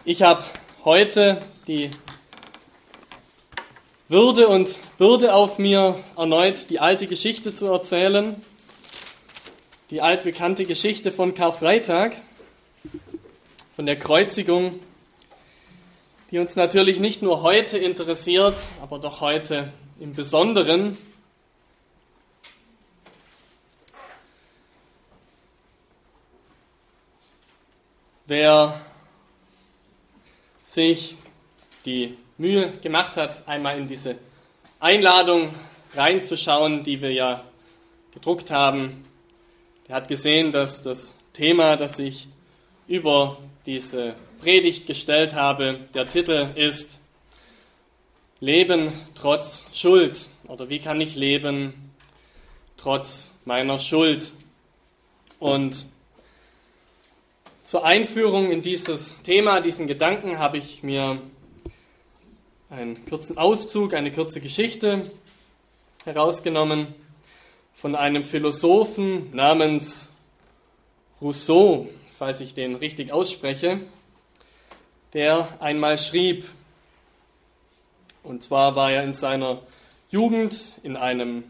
Ich habe heute die Würde und Bürde auf mir, erneut die alte Geschichte zu erzählen. Die altbekannte Geschichte von Karfreitag, von der Kreuzigung, die uns natürlich nicht nur heute interessiert, aber doch heute im Besonderen. Wer sich die Mühe gemacht hat, einmal in diese Einladung reinzuschauen, die wir ja gedruckt haben, der hat gesehen, dass das Thema, das ich über diese Predigt gestellt habe, der Titel ist Leben trotz Schuld, oder wie kann ich leben trotz meiner Schuld? Und zur Einführung in dieses Thema, diesen Gedanken, habe ich mir einen kurzen Auszug, eine kurze Geschichte herausgenommen von einem Philosophen namens Rousseau, falls ich den richtig ausspreche, der einmal schrieb, und zwar war er in seiner Jugend in einem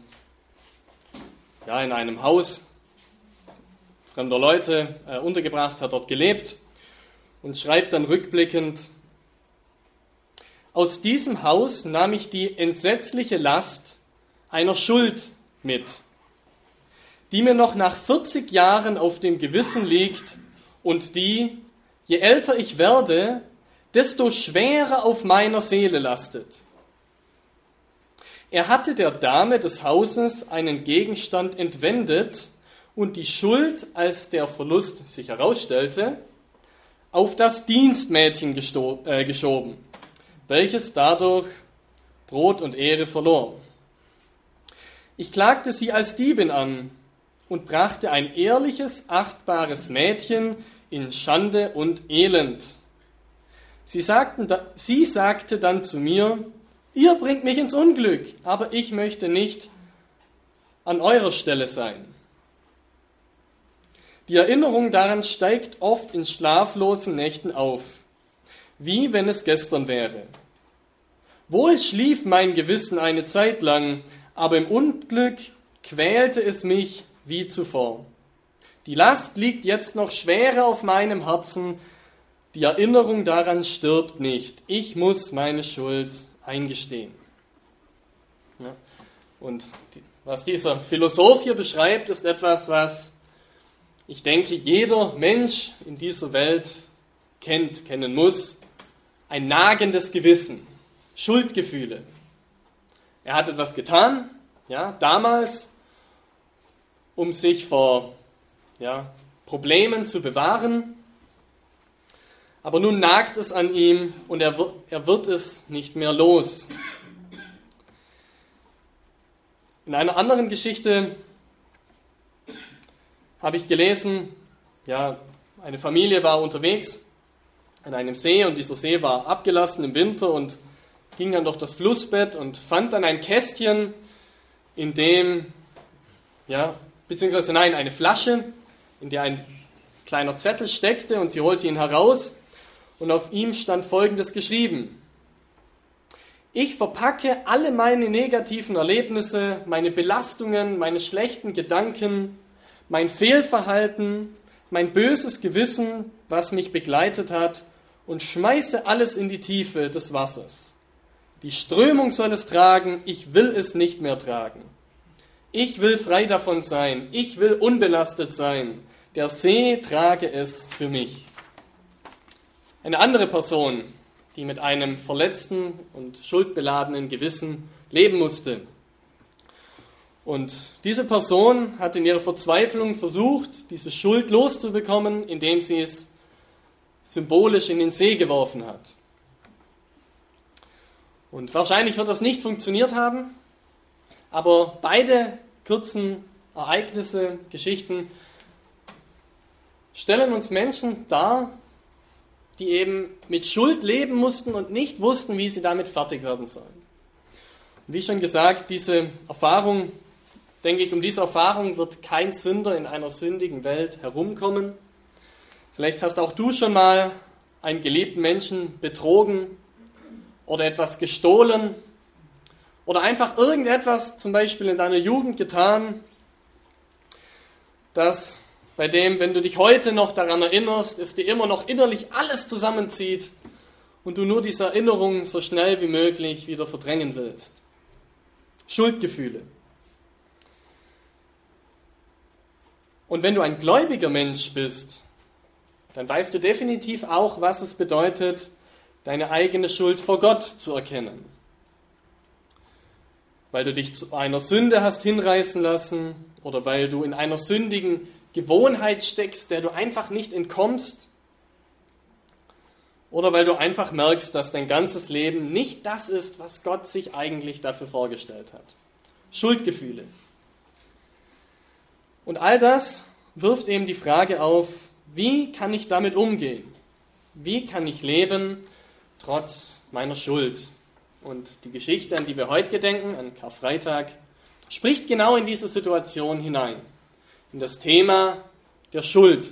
Haus fremder Leute untergebracht, hat dort gelebt und schreibt dann rückblickend: Aus diesem Haus nahm ich die entsetzliche Last einer Schuld mit, die mir noch nach 40 Jahren auf dem Gewissen liegt und die, je älter ich werde, desto schwerer auf meiner Seele lastet. Er hatte der Dame des Hauses einen Gegenstand entwendet und die Schuld, als der Verlust sich herausstellte, auf das Dienstmädchen geschoben, welches dadurch Brot und Ehre verlor. Ich klagte sie als Diebin an und brachte ein ehrliches, achtbares Mädchen in Schande und Elend. Sie sagte dann zu mir: Ihr bringt mich ins Unglück, aber ich möchte nicht an eurer Stelle sein. Die Erinnerung daran steigt oft in schlaflosen Nächten auf, wie wenn es gestern wäre. Wohl schlief mein Gewissen eine Zeit lang, aber im Unglück quälte es mich wie zuvor. Die Last liegt jetzt noch schwerer auf meinem Herzen, die Erinnerung daran stirbt nicht. Ich muss meine Schuld eingestehen. Ja. Und was dieser Philosoph hier beschreibt, ist etwas, was ich denke, jeder Mensch in dieser Welt kennen muss: ein nagendes Gewissen, Schuldgefühle. Er hat etwas getan, damals, um sich vor Problemen zu bewahren, aber nun nagt es an ihm und er wird es nicht mehr los. In einer anderen Geschichte habe ich gelesen, eine Familie war unterwegs an einem See und dieser See war abgelassen im Winter und ging dann durch das Flussbett und fand dann ein Kästchen, in dem, eine Flasche, in der ein kleiner Zettel steckte, und sie holte ihn heraus und auf ihm stand Folgendes geschrieben: Ich verpacke alle meine negativen Erlebnisse, meine Belastungen, meine schlechten Gedanken, mein Fehlverhalten, mein böses Gewissen, was mich begleitet hat, und schmeiße alles in die Tiefe des Wassers. Die Strömung soll es tragen, ich will es nicht mehr tragen. Ich will frei davon sein, ich will unbelastet sein. Der See trage es für mich. Eine andere Person, die mit einem verletzten und schuldbeladenen Gewissen leben musste. Und diese Person hat in ihrer Verzweiflung versucht, diese Schuld loszubekommen, indem sie es symbolisch in den See geworfen hat. Und wahrscheinlich wird das nicht funktioniert haben, aber beide kurzen Ereignisse, Geschichten stellen uns Menschen dar, die eben mit Schuld leben mussten und nicht wussten, wie sie damit fertig werden sollen. Und wie schon gesagt, diese Erfahrung, denke ich, um diese Erfahrung wird kein Sünder in einer sündigen Welt herumkommen. Vielleicht hast auch du schon mal einen geliebten Menschen betrogen oder etwas gestohlen oder einfach irgendetwas zum Beispiel in deiner Jugend getan, das bei dem, wenn du dich heute noch daran erinnerst, es dir immer noch innerlich alles zusammenzieht und du nur diese Erinnerung so schnell wie möglich wieder verdrängen willst. Schuldgefühle. Und wenn du ein gläubiger Mensch bist, dann weißt du definitiv auch, was es bedeutet, deine eigene Schuld vor Gott zu erkennen. Weil du dich zu einer Sünde hast hinreißen lassen oder weil du in einer sündigen Gewohnheit steckst, der du einfach nicht entkommst, oder weil du einfach merkst, dass dein ganzes Leben nicht das ist, was Gott sich eigentlich dafür vorgestellt hat. Schuldgefühle. Und all das wirft eben die Frage auf, wie kann ich damit umgehen? Wie kann ich leben trotz meiner Schuld? Und die Geschichte, an die wir heute gedenken, an Karfreitag, spricht genau in diese Situation hinein. In das Thema der Schuld.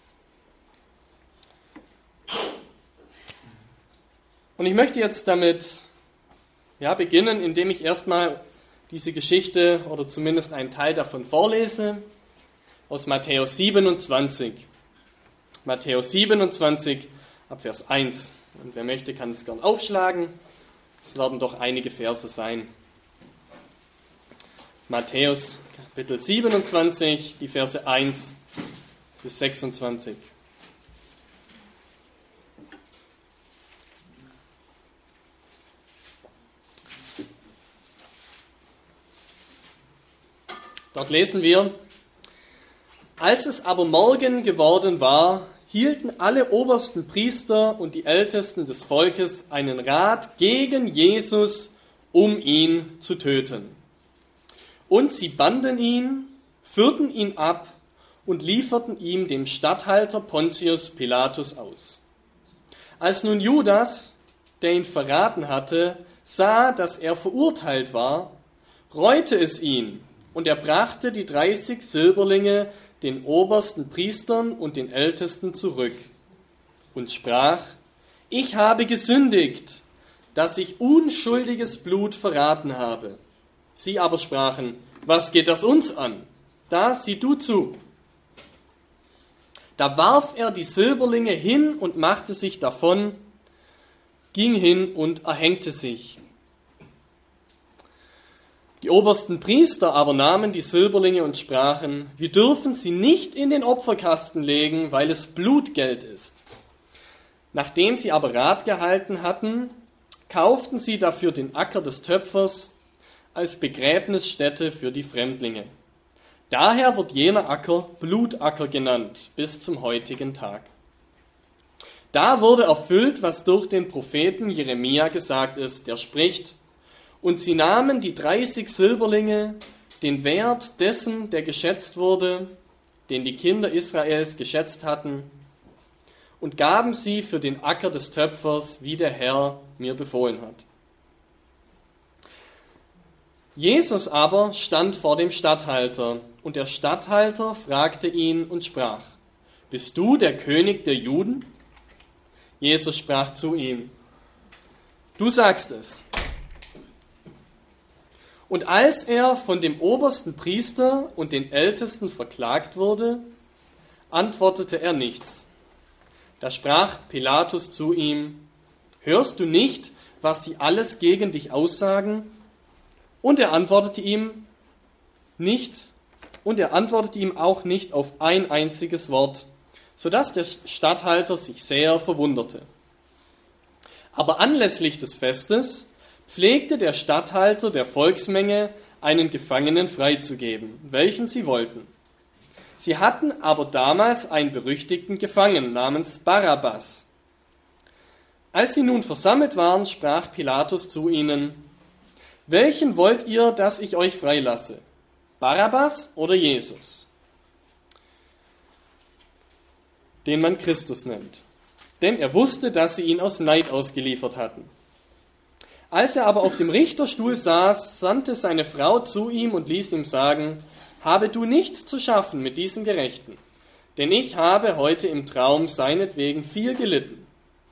Und ich möchte jetzt damit beginnen, indem ich erstmal diese Geschichte oder zumindest einen Teil davon vorlese aus Matthäus 27. Matthäus 27 ab Vers 1. Und wer möchte, kann es gern aufschlagen. Es werden doch einige Verse sein. Matthäus Kapitel 27, die Verse 1 bis 26. Dort lesen wir: Als es aber Morgen geworden war, hielten alle obersten Priester und die Ältesten des Volkes einen Rat gegen Jesus, um ihn zu töten. Und sie banden ihn, führten ihn ab und lieferten ihm dem Statthalter Pontius Pilatus aus. Als nun Judas, der ihn verraten hatte, sah, dass er verurteilt war, reute es ihn, und er brachte die 30 Silberlinge den obersten Priestern und den Ältesten zurück und sprach: Ich habe gesündigt, dass ich unschuldiges Blut verraten habe. Sie aber sprachen: Was geht das uns an? Da sieh du zu. Da warf er die Silberlinge hin und machte sich davon, ging hin und erhängte sich. Die obersten Priester aber nahmen die Silberlinge und sprachen: Wir dürfen sie nicht in den Opferkasten legen, weil es Blutgeld ist. Nachdem sie aber Rat gehalten hatten, kauften sie dafür den Acker des Töpfers als Begräbnisstätte für die Fremdlinge. Daher wird jener Acker Blutacker genannt, bis zum heutigen Tag. Da wurde erfüllt, was durch den Propheten Jeremia gesagt ist, der spricht: Und sie nahmen die 30 Silberlinge, den Wert dessen, der geschätzt wurde, den die Kinder Israels geschätzt hatten, und gaben sie für den Acker des Töpfers, wie der Herr mir befohlen hat. Jesus aber stand vor dem Statthalter, und der Statthalter fragte ihn und sprach: Bist du der König der Juden? Jesus sprach zu ihm: Du sagst es. Und als er von dem obersten Priester und den Ältesten verklagt wurde, antwortete er nichts. Da sprach Pilatus zu ihm: Hörst du nicht, was sie alles gegen dich aussagen? Und er antwortete ihm auch nicht auf ein einziges Wort, sodass der Statthalter sich sehr verwunderte. Aber anlässlich des Festes pflegte der Statthalter der Volksmenge, einen Gefangenen freizugeben, welchen sie wollten. Sie hatten aber damals einen berüchtigten Gefangenen namens Barabbas. Als sie nun versammelt waren, sprach Pilatus zu ihnen: Welchen wollt ihr, dass ich euch freilasse? Barabbas oder Jesus? Den man Christus nennt. Denn er wusste, dass sie ihn aus Neid ausgeliefert hatten. Als er aber auf dem Richterstuhl saß, sandte seine Frau zu ihm und ließ ihm sagen: Habe du nichts zu schaffen mit diesem Gerechten, denn ich habe heute im Traum seinetwegen viel gelitten.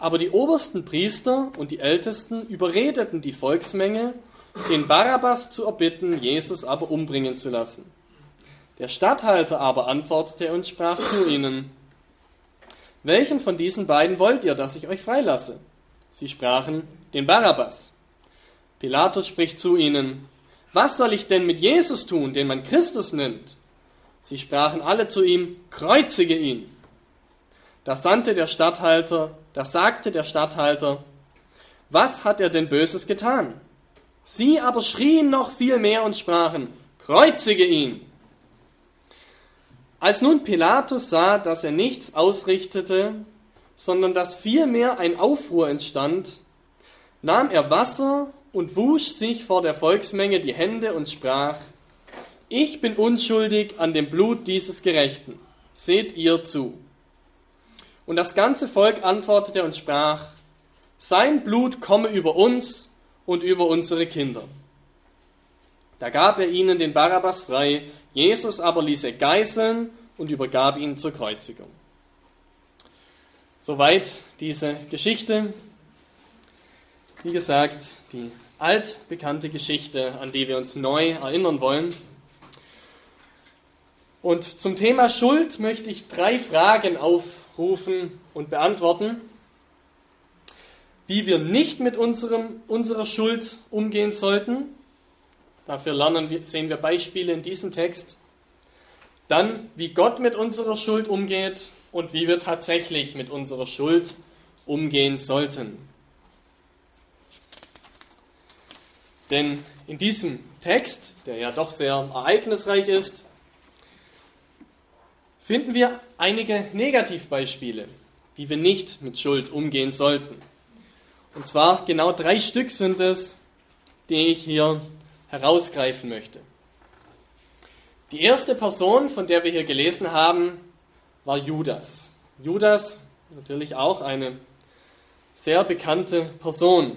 Aber die obersten Priester und die Ältesten überredeten die Volksmenge, den Barabbas zu erbitten, Jesus aber umbringen zu lassen. Der Statthalter aber antwortete und sprach zu ihnen: Welchen von diesen beiden wollt ihr, dass ich euch freilasse? Sie sprachen: Den Barabbas. Pilatus spricht zu ihnen: Was soll ich denn mit Jesus tun, den man Christus nennt? Sie sprachen alle zu ihm: Kreuzige ihn. Da sagte der Statthalter: Was hat er denn Böses getan? Sie aber schrien noch viel mehr und sprachen: Kreuzige ihn. Als nun Pilatus sah, dass er nichts ausrichtete, sondern dass vielmehr ein Aufruhr entstand, nahm er Wasser und wusch sich vor der Volksmenge die Hände und sprach: Ich bin unschuldig an dem Blut dieses Gerechten. Seht ihr zu. Und das ganze Volk antwortete und sprach: Sein Blut komme über uns und über unsere Kinder. Da gab er ihnen den Barabbas frei, Jesus aber ließ er geißeln und übergab ihn zur Kreuzigung. Soweit diese Geschichte. Wie gesagt, die altbekannte Geschichte, an die wir uns neu erinnern wollen. Und zum Thema Schuld möchte ich 3 Fragen aufrufen und beantworten. Wie wir nicht mit unserer Schuld umgehen sollten. Dafür sehen wir Beispiele in diesem Text. Dann, wie Gott mit unserer Schuld umgeht und wie wir tatsächlich mit unserer Schuld umgehen sollten. Denn in diesem Text, der ja doch sehr ereignisreich ist, finden wir einige Negativbeispiele, wie wir nicht mit Schuld umgehen sollten. Und zwar genau 3 Stück sind es, die ich hier herausgreifen möchte. Die erste Person, von der wir hier gelesen haben, war Judas. Judas, natürlich auch eine sehr bekannte Person.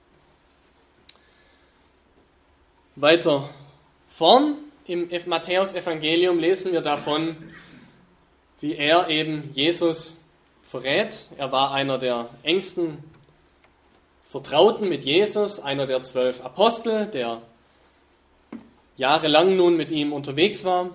Weiter vorn im Matthäus-Evangelium lesen wir davon, wie er eben Jesus verrät. Er war einer der engsten Vertrauten mit Jesus, einer der 12 Apostel, der jahrelang nun mit ihm unterwegs war.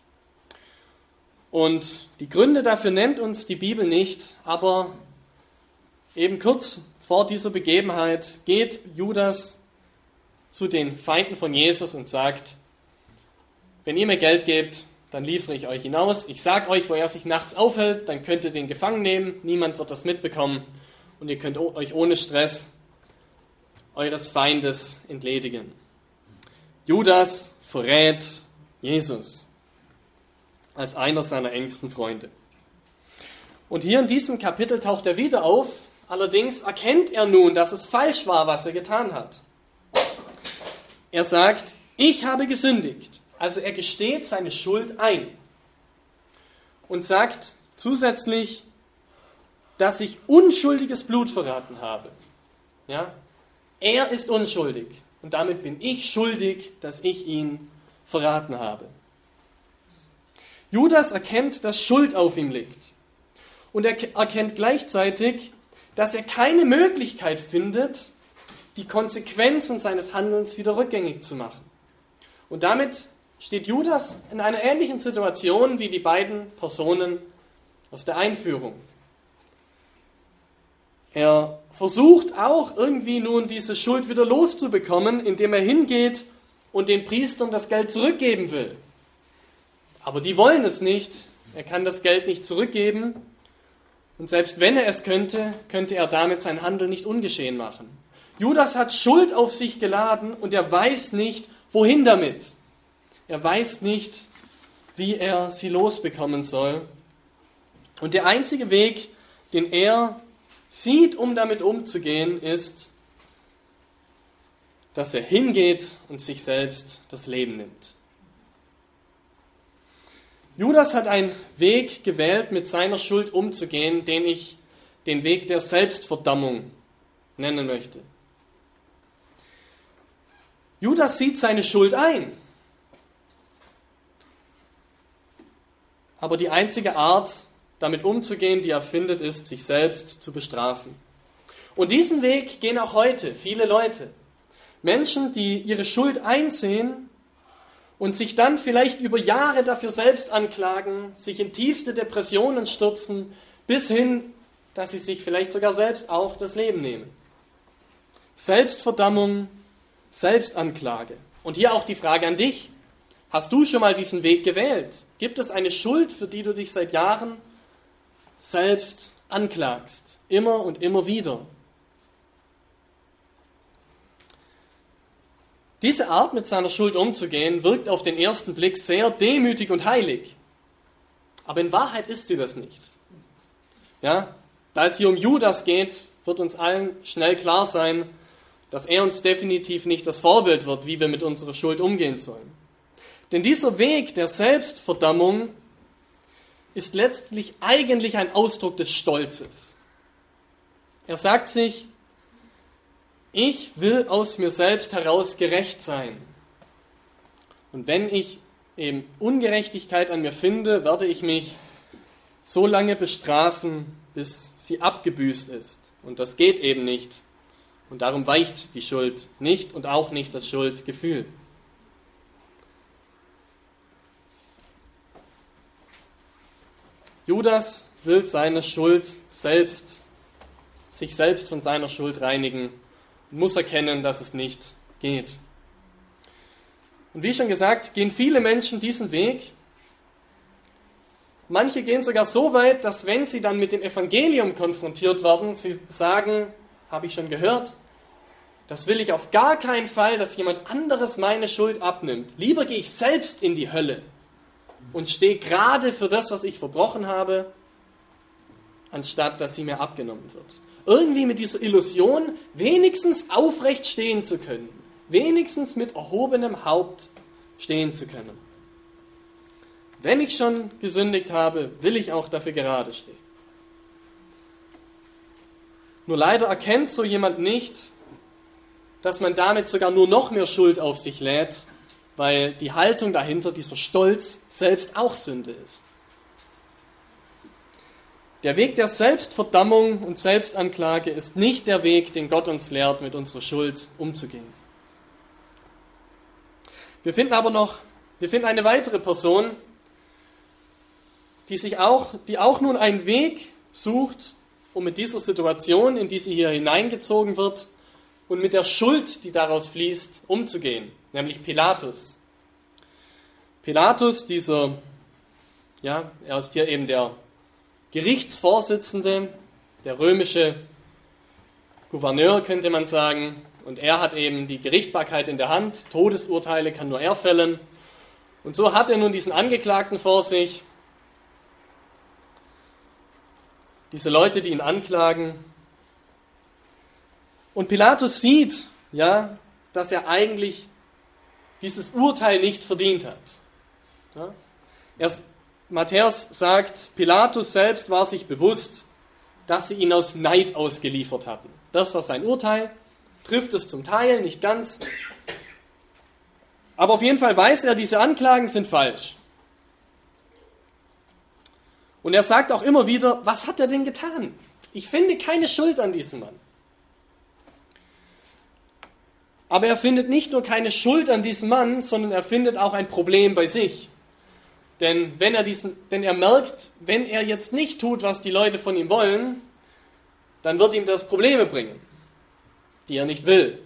Und die Gründe dafür nennt uns die Bibel nicht, aber eben kurz vor dieser Begebenheit geht Judas zu den Feinden von Jesus und sagt: Wenn ihr mir Geld gebt, dann liefere ich euch hinaus. Ich sage euch, wo er sich nachts aufhält, dann könnt ihr den gefangen nehmen, niemand wird das mitbekommen und ihr könnt euch ohne Stress eures Feindes entledigen. Judas verrät Jesus als einer seiner engsten Freunde. Und hier in diesem Kapitel taucht er wieder auf, allerdings erkennt er nun, dass es falsch war, was er getan hat. Er sagt: Ich habe gesündigt. Also er gesteht seine Schuld ein und sagt zusätzlich, dass ich unschuldiges Blut verraten habe. Ja? Er ist unschuldig und damit bin ich schuldig, dass ich ihn verraten habe. Judas erkennt, dass Schuld auf ihm liegt und er erkennt gleichzeitig, dass er keine Möglichkeit findet, die Konsequenzen seines Handelns wieder rückgängig zu machen. Und damit steht Judas in einer ähnlichen Situation wie die beiden Personen aus der Einführung. Er versucht auch irgendwie nun diese Schuld wieder loszubekommen, indem er hingeht und den Priestern das Geld zurückgeben will. Aber die wollen es nicht. Er kann das Geld nicht zurückgeben. Und selbst wenn er es könnte, könnte er damit sein Handeln nicht ungeschehen machen. Judas hat Schuld auf sich geladen und er weiß nicht, wohin damit. Er weiß nicht, wie er sie losbekommen soll. Und der einzige Weg, den er sieht, um damit umzugehen, ist, dass er hingeht und sich selbst das Leben nimmt. Judas hat einen Weg gewählt, mit seiner Schuld umzugehen, den ich den Weg der Selbstverdammung nennen möchte. Judas sieht seine Schuld ein. Aber die einzige Art, damit umzugehen, die er findet, ist, sich selbst zu bestrafen. Und diesen Weg gehen auch heute viele Leute. Menschen, die ihre Schuld einsehen und sich dann vielleicht über Jahre dafür selbst anklagen, sich in tiefste Depressionen stürzen, bis hin, dass sie sich vielleicht sogar selbst auch das Leben nehmen. Selbstverdammung, Selbstanklage. Und hier auch die Frage an dich. Hast du schon mal diesen Weg gewählt? Gibt es eine Schuld, für die du dich seit Jahren selbst anklagst? Immer und immer wieder. Diese Art, mit seiner Schuld umzugehen, wirkt auf den ersten Blick sehr demütig und heilig. Aber in Wahrheit ist sie das nicht. Ja, da es hier um Judas geht, wird uns allen schnell klar sein, dass er uns definitiv nicht das Vorbild wird, wie wir mit unserer Schuld umgehen sollen. Denn dieser Weg der Selbstverdammung ist letztlich eigentlich ein Ausdruck des Stolzes. Er sagt sich, ich will aus mir selbst heraus gerecht sein. Und wenn ich eben Ungerechtigkeit an mir finde, werde ich mich so lange bestrafen, bis sie abgebüßt ist. Und das geht eben nicht. Und darum weicht die Schuld nicht und auch nicht das Schuldgefühl. Judas will seine Schuld selbst, sich selbst von seiner Schuld reinigen, muss erkennen, dass es nicht geht. Und wie schon gesagt, gehen viele Menschen diesen Weg. Manche gehen sogar so weit, dass wenn sie dann mit dem Evangelium konfrontiert werden, sie sagen, habe ich schon gehört, das will ich auf gar keinen Fall, dass jemand anderes meine Schuld abnimmt. Lieber gehe ich selbst in die Hölle und stehe gerade für das, was ich verbrochen habe, anstatt dass sie mir abgenommen wird. Irgendwie mit dieser Illusion, wenigstens aufrecht stehen zu können, wenigstens mit erhobenem Haupt stehen zu können. Wenn ich schon gesündigt habe, will ich auch dafür gerade stehen. Nur leider erkennt so jemand nicht, dass man damit sogar nur noch mehr Schuld auf sich lädt, weil die Haltung dahinter, dieser Stolz, selbst auch Sünde ist. Der Weg der Selbstverdammung und Selbstanklage ist nicht der Weg, den Gott uns lehrt, mit unserer Schuld umzugehen. Wir finden eine weitere Person, die auch nun einen Weg sucht, um mit dieser Situation, in die sie hier hineingezogen wird, und mit der Schuld, die daraus fließt, umzugehen, nämlich Pilatus. Pilatus, er ist hier eben der Gerichtsvorsitzende, der römische Gouverneur, könnte man sagen, und er hat eben die Gerichtbarkeit in der Hand, Todesurteile kann nur er fällen, und so hat er nun diesen Angeklagten vor sich, diese Leute, die ihn anklagen. Und Pilatus sieht, dass er eigentlich dieses Urteil nicht verdient hat. Matthäus sagt, Pilatus selbst war sich bewusst, dass sie ihn aus Neid ausgeliefert hatten. Das war sein Urteil, trifft es zum Teil, nicht ganz. Aber auf jeden Fall weiß er, diese Anklagen sind falsch. Und er sagt auch immer wieder, was hat er denn getan? Ich finde keine Schuld an diesem Mann. Aber er findet nicht nur keine Schuld an diesem Mann, sondern er findet auch ein Problem bei sich. Denn er merkt, wenn er jetzt nicht tut, was die Leute von ihm wollen, dann wird ihm das Probleme bringen, die er nicht will.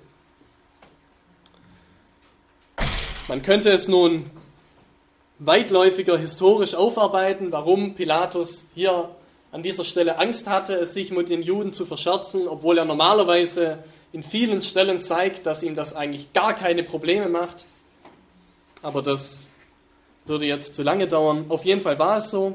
Man könnte es nun weitläufiger historisch aufarbeiten, warum Pilatus hier an dieser Stelle Angst hatte, es sich mit den Juden zu verscherzen, obwohl er normalerweise in vielen Stellen zeigt, dass ihm das eigentlich gar keine Probleme macht. Aber das würde jetzt zu lange dauern. Auf jeden Fall war es so.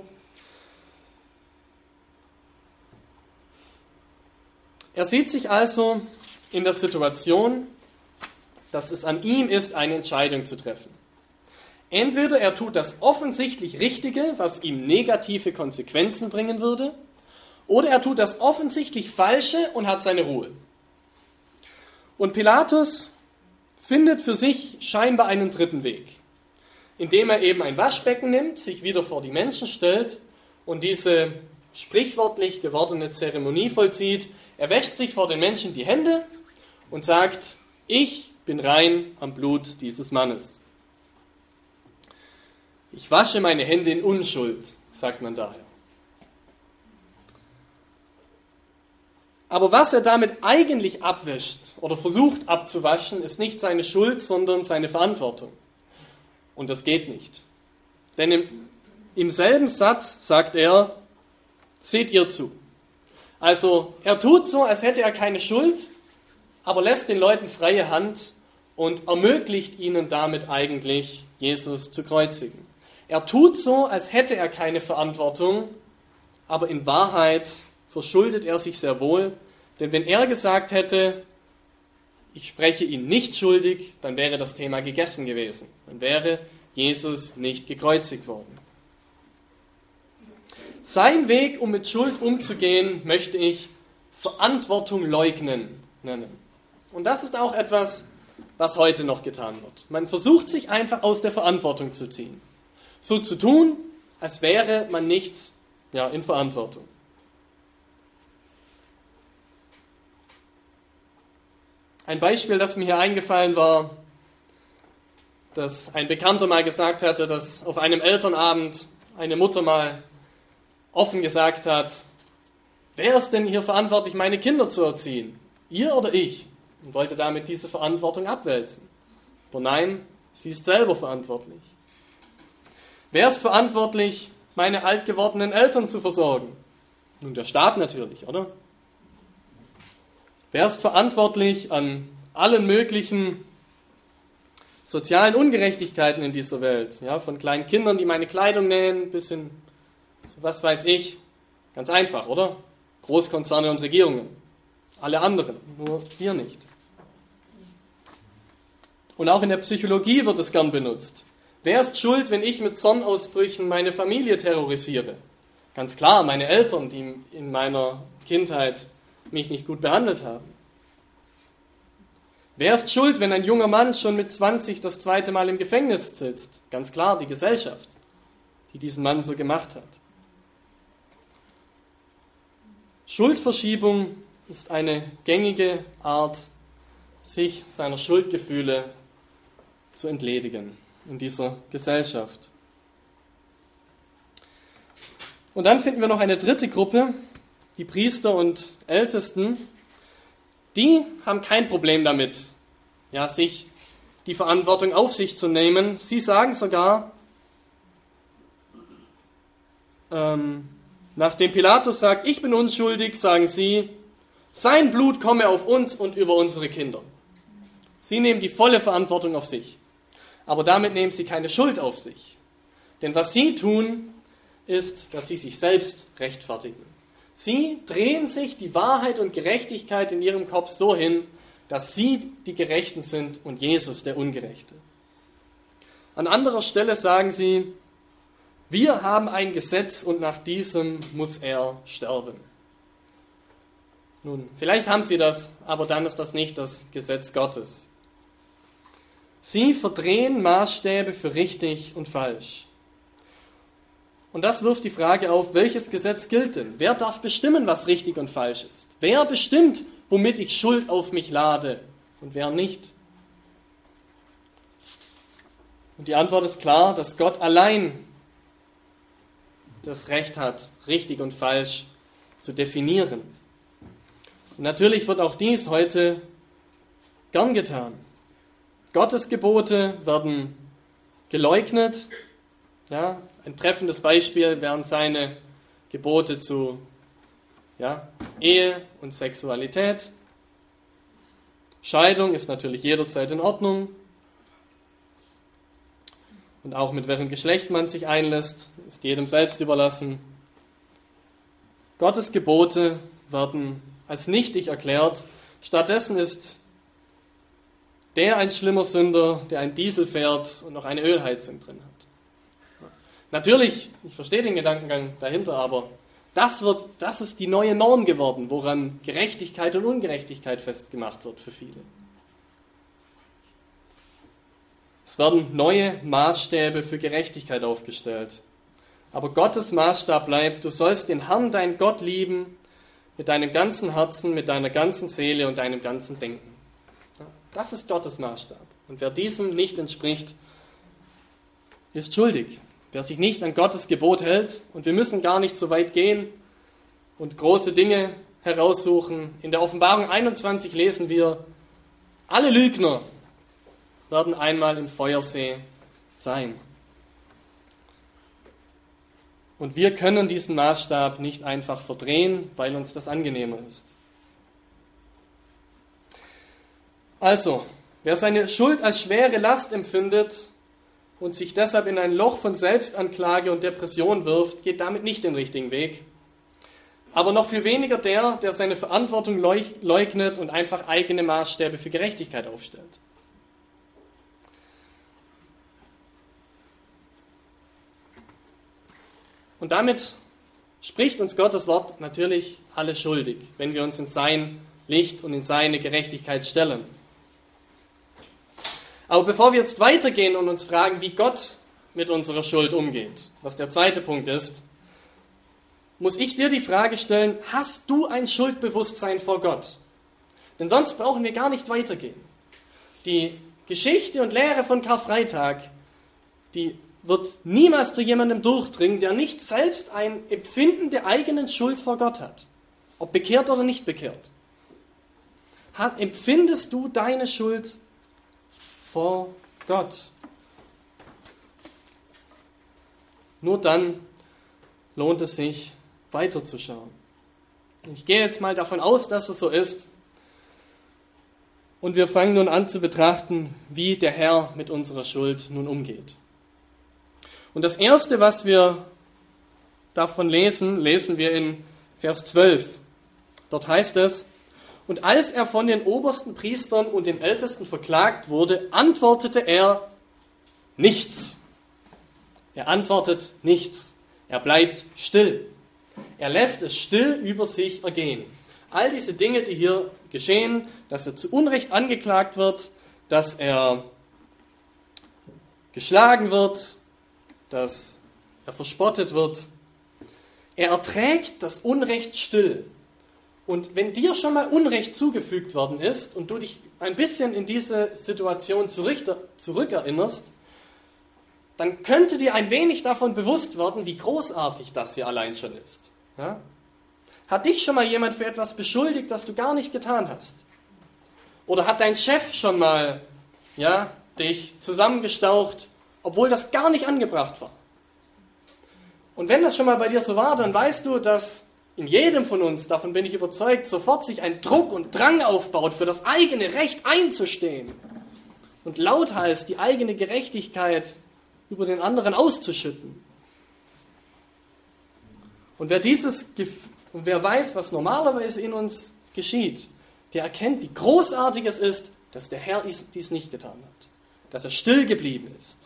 Er sieht sich also in der Situation, dass es an ihm ist, eine Entscheidung zu treffen. Entweder er tut das offensichtlich Richtige, was ihm negative Konsequenzen bringen würde, oder er tut das offensichtlich Falsche und hat seine Ruhe. Und Pilatus findet für sich scheinbar einen dritten Weg, indem er eben ein Waschbecken nimmt, sich wieder vor die Menschen stellt und diese sprichwörtlich gewordene Zeremonie vollzieht. Er wäscht sich vor den Menschen die Hände und sagt, ich bin rein am Blut dieses Mannes. Ich wasche meine Hände in Unschuld, sagt man daher. Aber was er damit eigentlich abwäscht oder versucht abzuwaschen, ist nicht seine Schuld, sondern seine Verantwortung. Und das geht nicht. Denn im selben Satz sagt er, seht ihr zu. Also er tut so, als hätte er keine Schuld, aber lässt den Leuten freie Hand und ermöglicht ihnen damit eigentlich, Jesus zu kreuzigen. Er tut so, als hätte er keine Verantwortung, aber in Wahrheit verschuldet er sich sehr wohl, denn wenn er gesagt hätte, ich spreche ihn nicht schuldig, dann wäre das Thema gegessen gewesen. Dann wäre Jesus nicht gekreuzigt worden. Sein Weg, um mit Schuld umzugehen, möchte ich Verantwortung leugnen nennen. Und das ist auch etwas, was heute noch getan wird. Man versucht sich einfach aus der Verantwortung zu ziehen. So zu tun, als wäre man nicht in Verantwortung. Ein Beispiel, das mir hier eingefallen war, dass ein Bekannter mal gesagt hatte, dass auf einem Elternabend eine Mutter mal offen gesagt hat, wer ist denn hier verantwortlich, meine Kinder zu erziehen? Ihr oder ich? Und wollte damit diese Verantwortung abwälzen. Aber nein, sie ist selber verantwortlich. Wer ist verantwortlich, meine alt gewordenen Eltern zu versorgen? Nun, der Staat natürlich, oder? Wer ist verantwortlich an allen möglichen sozialen Ungerechtigkeiten in dieser Welt? Ja, von kleinen Kindern, die meine Kleidung nähen, bis hin, was weiß ich, ganz einfach, oder? Großkonzerne und Regierungen. Alle anderen, nur wir nicht. Und auch in der Psychologie wird es gern benutzt. Wer ist schuld, wenn ich mit Zornausbrüchen meine Familie terrorisiere? Ganz klar, meine Eltern, die in meiner Kindheit mich nicht gut behandelt haben. Wer ist schuld, wenn ein junger Mann schon mit 20 das zweite Mal im Gefängnis sitzt? Ganz klar, die Gesellschaft, die diesen Mann so gemacht hat. Schuldverschiebung ist eine gängige Art, sich seiner Schuldgefühle zu entledigen in dieser Gesellschaft. Und dann finden wir noch eine dritte Gruppe, die Priester und Ältesten. Die haben kein Problem damit, sich die Verantwortung auf sich zu nehmen. Sie sagen sogar, nachdem Pilatus sagt, ich bin unschuldig, sagen sie, sein Blut komme auf uns und über unsere Kinder. Sie nehmen die volle Verantwortung auf sich. Aber damit nehmen sie keine Schuld auf sich. Denn was sie tun, ist, dass sie sich selbst rechtfertigen. Sie drehen sich die Wahrheit und Gerechtigkeit in ihrem Kopf so hin, dass sie die Gerechten sind und Jesus der Ungerechte. An anderer Stelle sagen sie, wir haben ein Gesetz und nach diesem muss er sterben. Nun, vielleicht haben sie das, aber dann ist das nicht das Gesetz Gottes. Sie verdrehen Maßstäbe für richtig und falsch. Und das wirft die Frage auf, welches Gesetz gilt denn? Wer darf bestimmen, was richtig und falsch ist? Wer bestimmt, womit ich Schuld auf mich lade und wer nicht? Und die Antwort ist klar, dass Gott allein das Recht hat, richtig und falsch zu definieren. Und natürlich wird auch dies heute gern getan. Gottes Gebote werden geleugnet. Ja, ein treffendes Beispiel wären seine Gebote zu Ehe und Sexualität. Scheidung ist natürlich jederzeit in Ordnung. Und auch mit welchem Geschlecht man sich einlässt, ist jedem selbst überlassen. Gottes Gebote werden als nichtig erklärt. Stattdessen ist der ein schlimmer Sünder, der ein Diesel fährt und noch eine Ölheizung drin hat. Natürlich, ich verstehe den Gedankengang dahinter, aber das ist die neue Norm geworden, woran Gerechtigkeit und Ungerechtigkeit festgemacht wird für viele. Es werden neue Maßstäbe für Gerechtigkeit aufgestellt. Aber Gottes Maßstab bleibt, du sollst den Herrn, deinen Gott, lieben, mit deinem ganzen Herzen, mit deiner ganzen Seele und deinem ganzen Denken. Das ist Gottes Maßstab. Und wer diesem nicht entspricht, ist schuldig. Wer sich nicht an Gottes Gebot hält, und wir müssen gar nicht so weit gehen und große Dinge heraussuchen. In der Offenbarung 21 lesen wir, alle Lügner werden einmal im Feuersee sein. Und wir können diesen Maßstab nicht einfach verdrehen, weil uns das angenehmer ist. Also, wer seine Schuld als schwere Last empfindet und sich deshalb in ein Loch von Selbstanklage und Depression wirft, geht damit nicht den richtigen Weg. Aber noch viel weniger der seine Verantwortung leugnet und einfach eigene Maßstäbe für Gerechtigkeit aufstellt. Und damit spricht uns Gottes Wort natürlich alle schuldig, wenn wir uns in sein Licht und in seine Gerechtigkeit stellen. Aber bevor wir jetzt weitergehen und uns fragen, wie Gott mit unserer Schuld umgeht, was der zweite Punkt ist, muss ich dir die Frage stellen, hast du ein Schuldbewusstsein vor Gott? Denn sonst brauchen wir gar nicht weitergehen. Die Geschichte und Lehre von Karfreitag, die wird niemals zu jemandem durchdringen, der nicht selbst ein Empfinden der eigenen Schuld vor Gott hat. Ob bekehrt oder nicht bekehrt. Empfindest du deine Schuld vor Gott? Nur dann lohnt es sich, weiterzuschauen. Ich gehe jetzt mal davon aus, dass es so ist. Und wir fangen nun an zu betrachten, wie der Herr mit unserer Schuld nun umgeht. Und das Erste, was wir davon lesen wir in Vers 12. Dort heißt es, und als er von den obersten Priestern und den Ältesten verklagt wurde, antwortete er nichts. Er antwortet nichts. Er bleibt still. Er lässt es still über sich ergehen. All diese Dinge, die hier geschehen, dass er zu Unrecht angeklagt wird, dass er geschlagen wird, dass er verspottet wird. Er erträgt das Unrecht still. Und wenn dir schon mal Unrecht zugefügt worden ist und du dich ein bisschen in diese Situation zurückerinnerst, dann könnte dir ein wenig davon bewusst werden, wie großartig das hier allein schon ist. Ja? Hat dich schon mal jemand für etwas beschuldigt, das du gar nicht getan hast? Oder hat dein Chef schon mal dich zusammengestaucht, obwohl das gar nicht angebracht war? Und wenn das schon mal bei dir so war, dann weißt du, dass in jedem von uns, davon bin ich überzeugt, sofort sich ein Druck und Drang aufbaut, für das eigene Recht einzustehen und lauthals die eigene Gerechtigkeit über den anderen auszuschütten. Und wer weiß, was normalerweise in uns geschieht, der erkennt, wie großartig es ist, dass der Herr dies nicht getan hat, dass er still geblieben ist.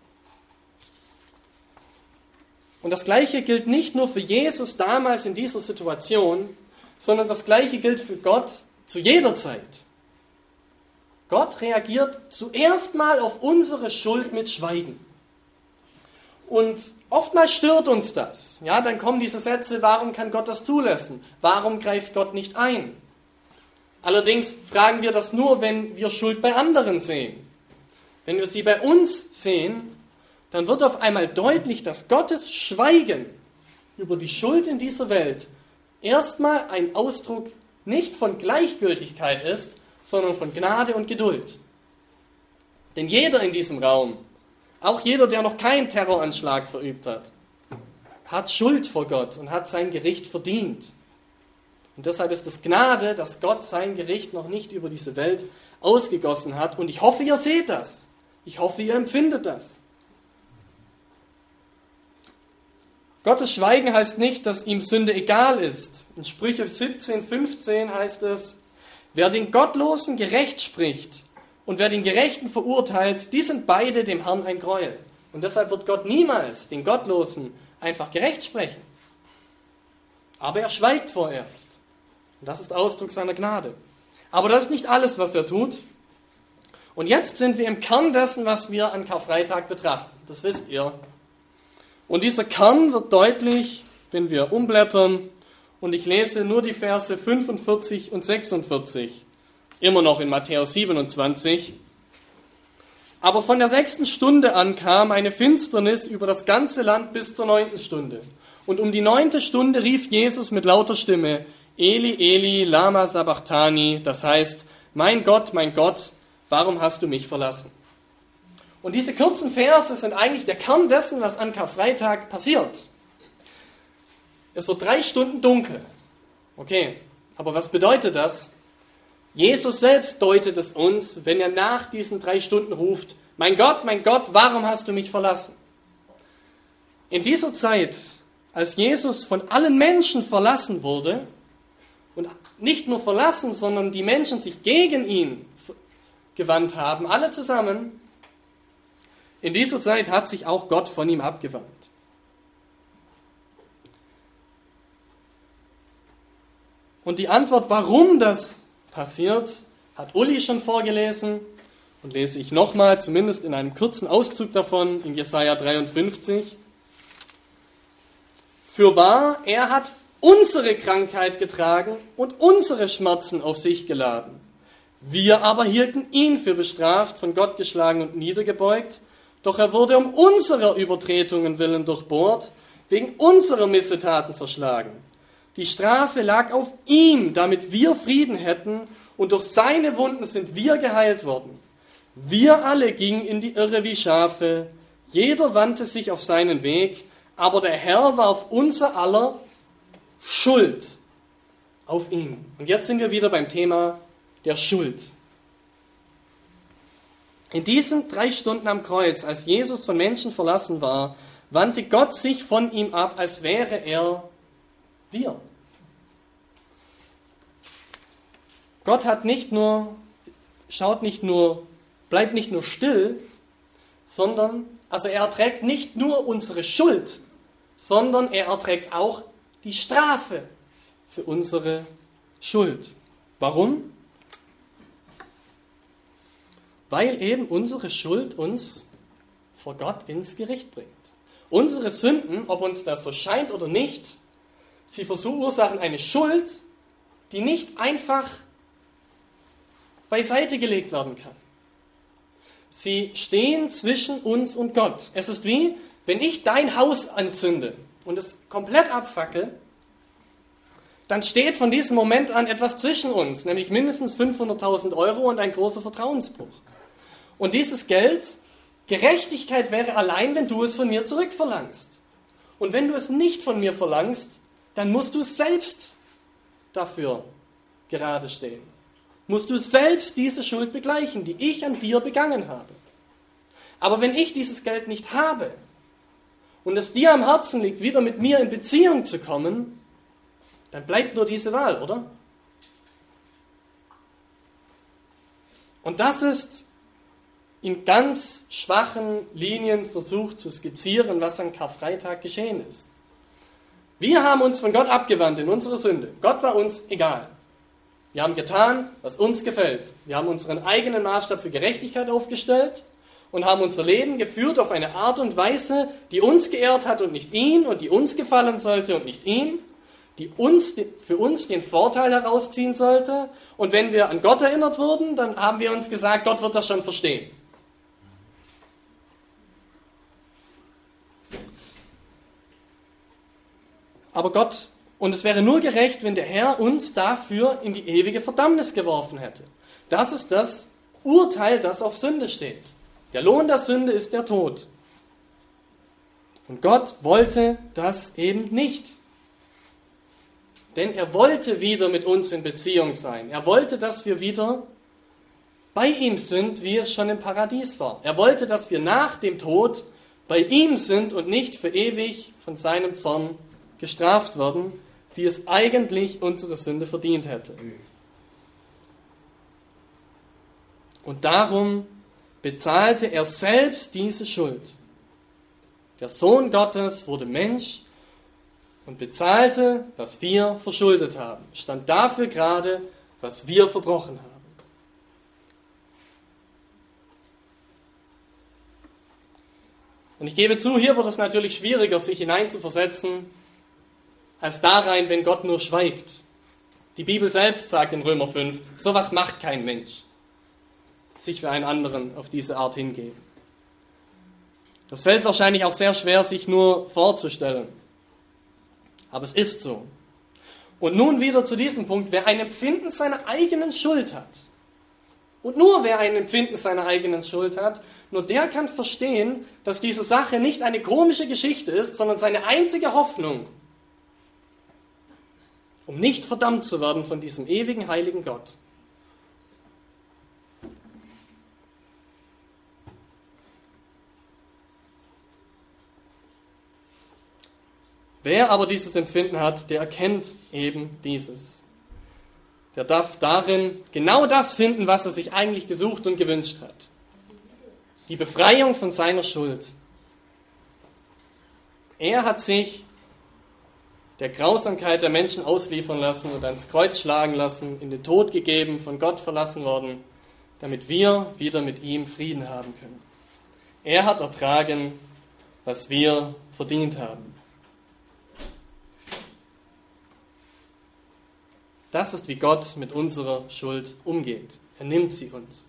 Und das Gleiche gilt nicht nur für Jesus damals in dieser Situation, sondern das Gleiche gilt für Gott zu jeder Zeit. Gott reagiert zuerst mal auf unsere Schuld mit Schweigen. Und oftmals stört uns das. Ja, dann kommen diese Sätze, warum kann Gott das zulassen? Warum greift Gott nicht ein? Allerdings fragen wir das nur, wenn wir Schuld bei anderen sehen. Wenn wir sie bei uns sehen, dann wird auf einmal deutlich, dass Gottes Schweigen über die Schuld in dieser Welt erstmal ein Ausdruck nicht von Gleichgültigkeit ist, sondern von Gnade und Geduld. Denn jeder in diesem Raum, auch jeder, der noch keinen Terroranschlag verübt hat, hat Schuld vor Gott und hat sein Gericht verdient. Und deshalb ist es Gnade, dass Gott sein Gericht noch nicht über diese Welt ausgegossen hat. Und ich hoffe, ihr seht das. Ich hoffe, ihr empfindet das. Gottes Schweigen heißt nicht, dass ihm Sünde egal ist. In Sprüche 17,15 heißt es, wer den Gottlosen gerecht spricht und wer den Gerechten verurteilt, die sind beide dem Herrn ein Gräuel. Und deshalb wird Gott niemals den Gottlosen einfach gerecht sprechen. Aber er schweigt vorerst. Und das ist Ausdruck seiner Gnade. Aber das ist nicht alles, was er tut. Und jetzt sind wir im Kern dessen, was wir an Karfreitag betrachten. Das wisst ihr. Und dieser Kern wird deutlich, wenn wir umblättern, und ich lese nur die Verse 45 und 46, immer noch in Matthäus 27. Aber von der 6. Stunde an kam eine Finsternis über das ganze Land bis zur 9. Stunde. Und um die 9. Stunde rief Jesus mit lauter Stimme, Eli, Eli, lama sabachthani, das heißt, mein Gott, warum hast du mich verlassen? Und diese kurzen Verse sind eigentlich der Kern dessen, was an Karfreitag passiert. Es wird 3 Stunden dunkel. Okay, aber was bedeutet das? Jesus selbst deutet es uns, wenn er nach diesen 3 Stunden ruft, mein Gott, warum hast du mich verlassen? In dieser Zeit, als Jesus von allen Menschen verlassen wurde, und nicht nur verlassen, sondern die Menschen sich gegen ihn gewandt haben, alle zusammen, in dieser Zeit hat sich auch Gott von ihm abgewandt. Und die Antwort, warum das passiert, hat Uli schon vorgelesen und lese ich nochmal, zumindest in einem kurzen Auszug davon, in Jesaja 53. Fürwahr, er hat unsere Krankheit getragen und unsere Schmerzen auf sich geladen. Wir aber hielten ihn für bestraft, von Gott geschlagen und niedergebeugt, doch er wurde um unserer Übertretungen willen durchbohrt, wegen unserer Missetaten zerschlagen. Die Strafe lag auf ihm, damit wir Frieden hätten, und durch seine Wunden sind wir geheilt worden. Wir alle gingen in die Irre wie Schafe, jeder wandte sich auf seinen Weg, aber der Herr warf unser aller Schuld auf ihn. Und jetzt sind wir wieder beim Thema der Schuld. In diesen 3 Stunden am Kreuz, als Jesus von Menschen verlassen war, wandte Gott sich von ihm ab, als wäre er wir. Gott bleibt nicht nur still, sondern, er erträgt nicht nur unsere Schuld, sondern er erträgt auch die Strafe für unsere Schuld. Warum? Weil eben unsere Schuld uns vor Gott ins Gericht bringt. Unsere Sünden, ob uns das so scheint oder nicht, sie verursachen eine Schuld, die nicht einfach beiseite gelegt werden kann. Sie stehen zwischen uns und Gott. Es ist wie, wenn ich dein Haus anzünde und es komplett abfackel, dann steht von diesem Moment an etwas zwischen uns, nämlich mindestens 500.000 Euro und ein großer Vertrauensbruch. Und dieses Geld, Gerechtigkeit wäre allein, wenn du es von mir zurückverlangst. Und wenn du es nicht von mir verlangst, dann musst du selbst dafür gerade stehen. Musst du selbst diese Schuld begleichen, die ich an dir begangen habe. Aber wenn ich dieses Geld nicht habe und es dir am Herzen liegt, wieder mit mir in Beziehung zu kommen, dann bleibt nur diese Wahl, oder? Und das ist in ganz schwachen Linien versucht zu skizzieren, was an Karfreitag geschehen ist. Wir haben uns von Gott abgewandt in unserer Sünde. Gott war uns egal. Wir haben getan, was uns gefällt. Wir haben unseren eigenen Maßstab für Gerechtigkeit aufgestellt und haben unser Leben geführt auf eine Art und Weise, die uns geehrt hat und nicht ihn und die uns gefallen sollte und nicht ihm, die für uns den Vorteil herausziehen sollte. Und wenn wir an Gott erinnert wurden, dann haben wir uns gesagt, Gott wird das schon verstehen. Aber Gott, und es wäre nur gerecht, wenn der Herr uns dafür in die ewige Verdammnis geworfen hätte. Das ist das Urteil, das auf Sünde steht. Der Lohn der Sünde ist der Tod. Und Gott wollte das eben nicht. Denn er wollte wieder mit uns in Beziehung sein. Er wollte, dass wir wieder bei ihm sind, wie es schon im Paradies war. Er wollte, dass wir nach dem Tod bei ihm sind und nicht für ewig von seinem Zorn gestraft werden, wie es eigentlich unsere Sünde verdient hätte. Und darum bezahlte er selbst diese Schuld. Der Sohn Gottes wurde Mensch und bezahlte, was wir verschuldet haben. Stand dafür gerade, was wir verbrochen haben. Und ich gebe zu, hier wird es natürlich schwieriger, sich hineinzuversetzen, als da rein, wenn Gott nur schweigt. Die Bibel selbst sagt in Römer 5, sowas macht kein Mensch, sich für einen anderen auf diese Art hingeben. Das fällt wahrscheinlich auch sehr schwer, sich nur vorzustellen. Aber es ist so. Und nun wieder zu diesem Punkt, wer ein Empfinden seiner eigenen Schuld hat, und nur wer ein Empfinden seiner eigenen Schuld hat, nur der kann verstehen, dass diese Sache nicht eine komische Geschichte ist, sondern seine einzige Hoffnung, um nicht verdammt zu werden von diesem ewigen, heiligen Gott. Wer aber dieses Empfinden hat, der erkennt eben dieses. Der darf darin genau das finden, was er sich eigentlich gesucht und gewünscht hat. Die Befreiung von seiner Schuld. Er hat sich der Grausamkeit der Menschen ausliefern lassen und ans Kreuz schlagen lassen, in den Tod gegeben, von Gott verlassen worden, damit wir wieder mit ihm Frieden haben können. Er hat ertragen, was wir verdient haben. Das ist, wie Gott mit unserer Schuld umgeht. Er nimmt sie uns.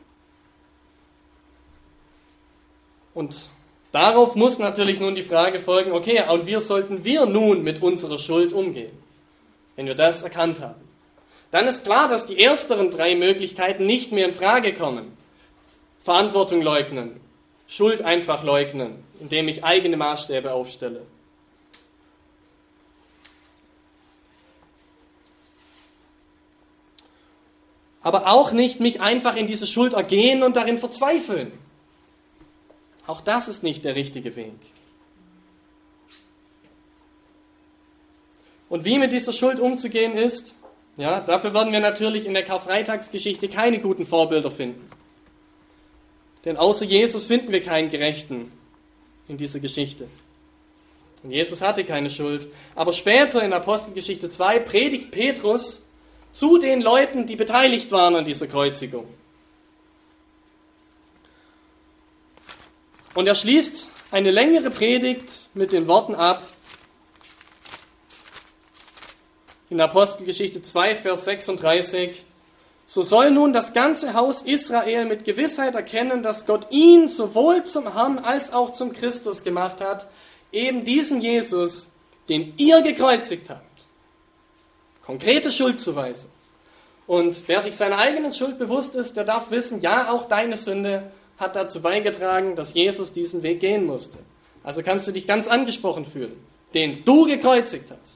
Und darauf muss natürlich nun die Frage folgen, okay, und wie sollten wir nun mit unserer Schuld umgehen, wenn wir das erkannt haben? Dann ist klar, dass die ersteren 3 Möglichkeiten nicht mehr in Frage kommen. Verantwortung leugnen, Schuld einfach leugnen, indem ich eigene Maßstäbe aufstelle. Aber auch nicht mich einfach in diese Schuld ergehen und darin verzweifeln. Auch das ist nicht der richtige Weg. Und wie mit dieser Schuld umzugehen ist, ja, dafür werden wir natürlich in der Karfreitagsgeschichte keine guten Vorbilder finden. Denn außer Jesus finden wir keinen Gerechten in dieser Geschichte. Und Jesus hatte keine Schuld. Aber später in Apostelgeschichte 2 predigt Petrus zu den Leuten, die beteiligt waren an dieser Kreuzigung. Und er schließt eine längere Predigt mit den Worten ab, in Apostelgeschichte 2, Vers 36, so soll nun das ganze Haus Israel mit Gewissheit erkennen, dass Gott ihn sowohl zum Herrn als auch zum Christus gemacht hat, eben diesen Jesus, den ihr gekreuzigt habt. Konkrete Schuldzuweisung. Und wer sich seiner eigenen Schuld bewusst ist, der darf wissen, ja, auch deine Sünde hat dazu beigetragen, dass Jesus diesen Weg gehen musste. Also kannst du dich ganz angesprochen fühlen, den du gekreuzigt hast.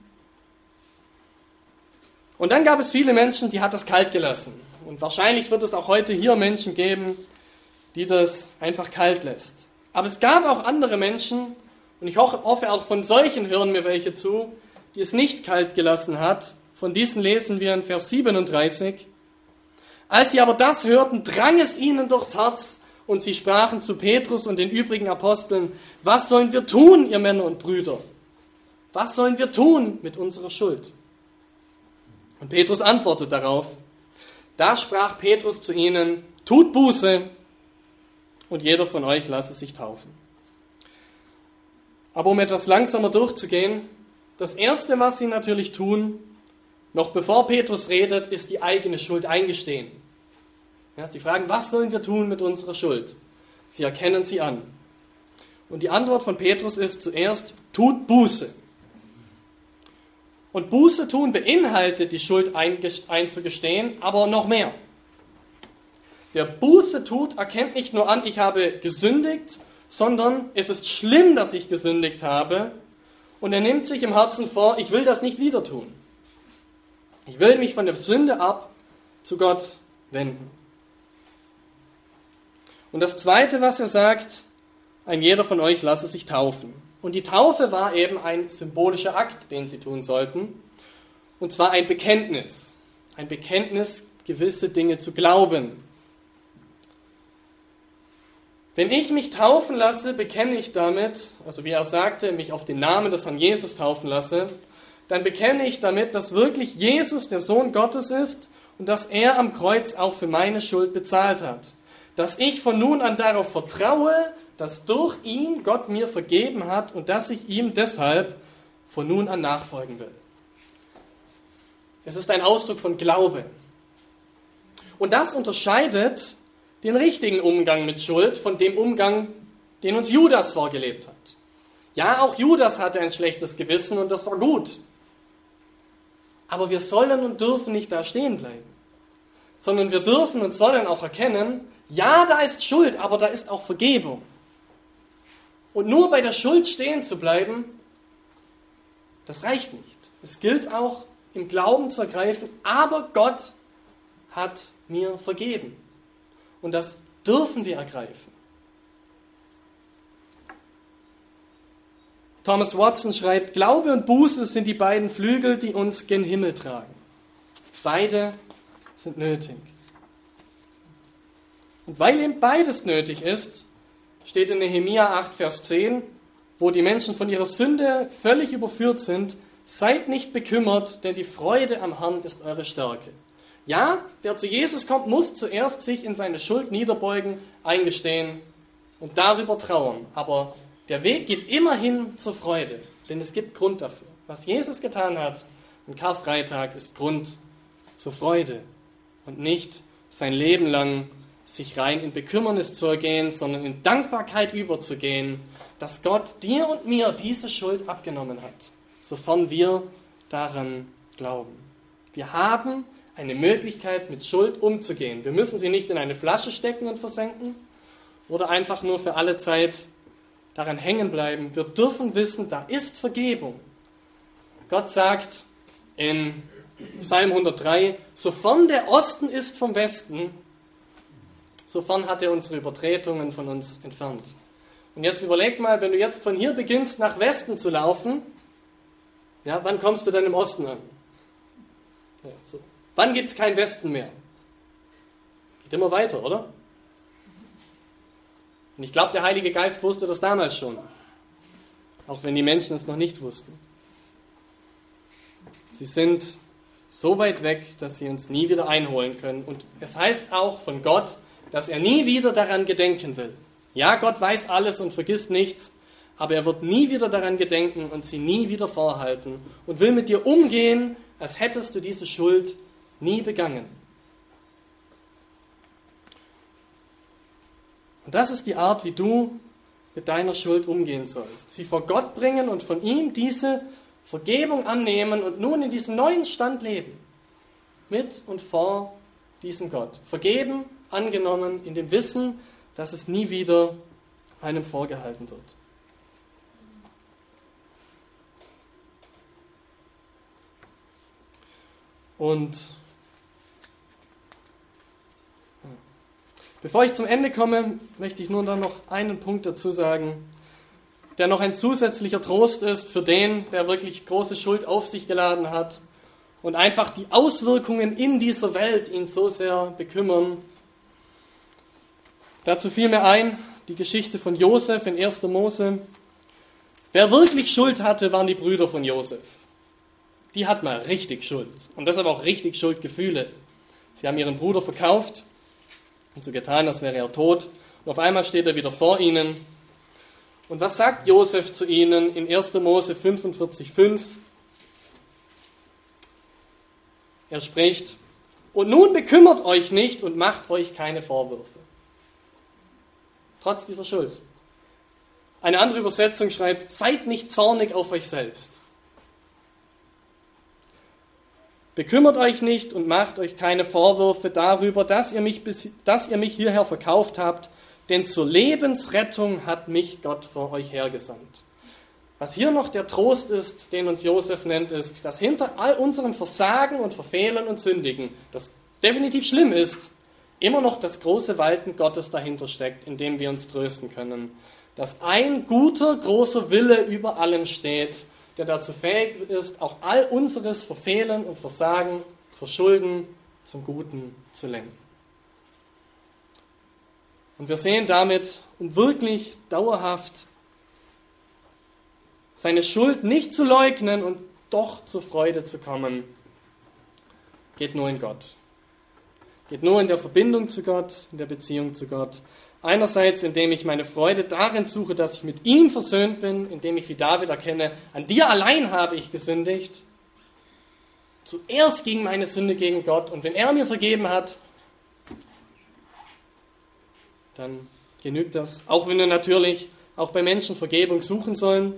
Und dann gab es viele Menschen, die hat das kalt gelassen. Und wahrscheinlich wird es auch heute hier Menschen geben, die das einfach kalt lässt. Aber es gab auch andere Menschen, und ich hoffe auch von solchen hören mir welche zu, die es nicht kalt gelassen hat. Von diesen lesen wir in Vers 37. Als sie aber das hörten, drang es ihnen durchs Herz und sie sprachen zu Petrus und den übrigen Aposteln, was sollen wir tun, ihr Männer und Brüder? Was sollen wir tun mit unserer Schuld? Und Petrus antwortet darauf. Da sprach Petrus zu ihnen, tut Buße und jeder von euch lasse sich taufen. Aber um etwas langsamer durchzugehen, das Erste, was sie natürlich tun, noch bevor Petrus redet, ist die eigene Schuld eingestehen. Ja, sie fragen, was sollen wir tun mit unserer Schuld? Sie erkennen sie an. Und die Antwort von Petrus ist zuerst, tut Buße. Und Buße tun beinhaltet, die Schuld einzugestehen, aber noch mehr. Wer Buße tut, erkennt nicht nur an, ich habe gesündigt, sondern es ist schlimm, dass ich gesündigt habe. Und er nimmt sich im Herzen vor, ich will das nicht wieder tun. Ich will mich von der Sünde ab zu Gott wenden. Und das Zweite, was er sagt, ein jeder von euch lasse sich taufen. Und die Taufe war eben ein symbolischer Akt, den sie tun sollten. Und zwar ein Bekenntnis. Ein Bekenntnis, gewisse Dinge zu glauben. Wenn ich mich taufen lasse, bekenne ich damit, also wie er sagte, mich auf den Namen des Herrn Jesus taufen lasse, dann bekenne ich damit, dass wirklich Jesus der Sohn Gottes ist und dass er am Kreuz auch für meine Schuld bezahlt hat. Dass ich von nun an darauf vertraue, dass durch ihn Gott mir vergeben hat und dass ich ihm deshalb von nun an nachfolgen will. Es ist ein Ausdruck von Glaube. Und das unterscheidet den richtigen Umgang mit Schuld von dem Umgang, den uns Judas vorgelebt hat. Ja, auch Judas hatte ein schlechtes Gewissen und das war gut. Aber wir sollen und dürfen nicht da stehen bleiben, sondern wir dürfen und sollen auch erkennen, ja, da ist Schuld, aber da ist auch Vergebung. Und nur bei der Schuld stehen zu bleiben, das reicht nicht. Es gilt auch im Glauben zu ergreifen, aber Gott hat mir vergeben. Und das dürfen wir ergreifen. Thomas Watson schreibt, Glaube und Buße sind die beiden Flügel, die uns gen Himmel tragen. Beide sind nötig. Und weil eben beides nötig ist, steht in Nehemia 8, Vers 10, wo die Menschen von ihrer Sünde völlig überführt sind, seid nicht bekümmert, denn die Freude am Herrn ist eure Stärke. Ja, wer zu Jesus kommt, muss zuerst sich in seine Schuld niederbeugen, eingestehen und darüber trauern. Aber der Weg geht immerhin zur Freude, denn es gibt Grund dafür. Was Jesus getan hat am Karfreitag ist Grund zur Freude und nicht sein Leben lang sich rein in Bekümmernis zu ergehen, sondern in Dankbarkeit überzugehen, dass Gott dir und mir diese Schuld abgenommen hat, sofern wir daran glauben. Wir haben eine Möglichkeit, mit Schuld umzugehen. Wir müssen sie nicht in eine Flasche stecken und versenken oder einfach nur für alle Zeit daran hängen bleiben. Wir dürfen wissen, da ist Vergebung. Gott sagt in Psalm 103, sofern der Osten ist vom Westen, sofern hat er unsere Übertretungen von uns entfernt. Und jetzt überleg mal, wenn du jetzt von hier beginnst, nach Westen zu laufen, ja, wann kommst du dann im Osten an? Ja, so. Wann gibt es kein Westen mehr? Geht immer weiter, oder? Und ich glaube, der Heilige Geist wusste das damals schon, auch wenn die Menschen es noch nicht wussten. Sie sind so weit weg, dass sie uns nie wieder einholen können. Und es heißt auch von Gott, dass er nie wieder daran gedenken will. Ja, Gott weiß alles und vergisst nichts, aber er wird nie wieder daran gedenken und sie nie wieder vorhalten und will mit dir umgehen, als hättest du diese Schuld nie begangen. Und das ist die Art, wie du mit deiner Schuld umgehen sollst. Sie vor Gott bringen und von ihm diese Vergebung annehmen und nun in diesem neuen Stand leben. Mit und vor diesem Gott. Vergeben, angenommen, in dem Wissen, dass es nie wieder einem vorgehalten wird. Und bevor ich zum Ende komme, möchte ich nur dann noch einen Punkt dazu sagen, der noch ein zusätzlicher Trost ist für den, der wirklich große Schuld auf sich geladen hat und einfach die Auswirkungen in dieser Welt ihn so sehr bekümmern. Dazu fiel mir ein, die Geschichte von Josef in 1. Mose. Wer wirklich Schuld hatte, waren die Brüder von Josef. Die hatten mal richtig Schuld und deshalb auch richtig Schuldgefühle. Sie haben ihren Bruder verkauft und so getan, als wäre er tot. Und auf einmal steht er wieder vor ihnen. Und was sagt Josef zu ihnen in 1. Mose 45,5? Er spricht, und nun bekümmert euch nicht und macht euch keine Vorwürfe. Trotz dieser Schuld. Eine andere Übersetzung schreibt, seid nicht zornig auf euch selbst. Bekümmert euch nicht und macht euch keine Vorwürfe darüber, dass ihr mich hierher verkauft habt, denn zur Lebensrettung hat mich Gott vor euch hergesandt. Was hier noch der Trost ist, den uns Josef nennt, ist, dass hinter all unserem Versagen und Verfehlen und Sündigen, das definitiv schlimm ist, immer noch das große Walten Gottes dahinter steckt, in dem wir uns trösten können. Dass ein guter, großer Wille über allem steht, der dazu fähig ist, auch all unseres Verfehlen und Versagen, Verschulden zum Guten zu lenken. Und wir sehen damit, um wirklich dauerhaft seine Schuld nicht zu leugnen und doch zur Freude zu kommen, geht nur in Gott. Geht nur in der Verbindung zu Gott, in der Beziehung zu Gott. Einerseits, indem ich meine Freude darin suche, dass ich mit ihm versöhnt bin, indem ich wie David erkenne, an dir allein habe ich gesündigt. Zuerst ging meine Sünde gegen Gott und wenn er mir vergeben hat, dann genügt das. Auch wenn wir natürlich auch bei Menschen Vergebung suchen sollen.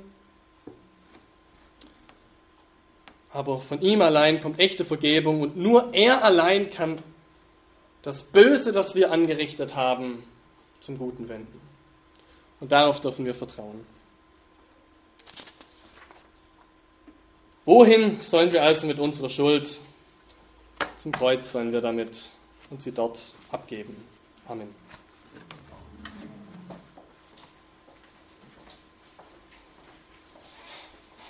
Aber von ihm allein kommt echte Vergebung und nur er allein kann das Böse, das wir angerichtet haben, zum Guten wenden. Und darauf dürfen wir vertrauen. Wohin sollen wir also mit unserer Schuld? Zum Kreuz sollen wir damit und sie dort abgeben. Amen.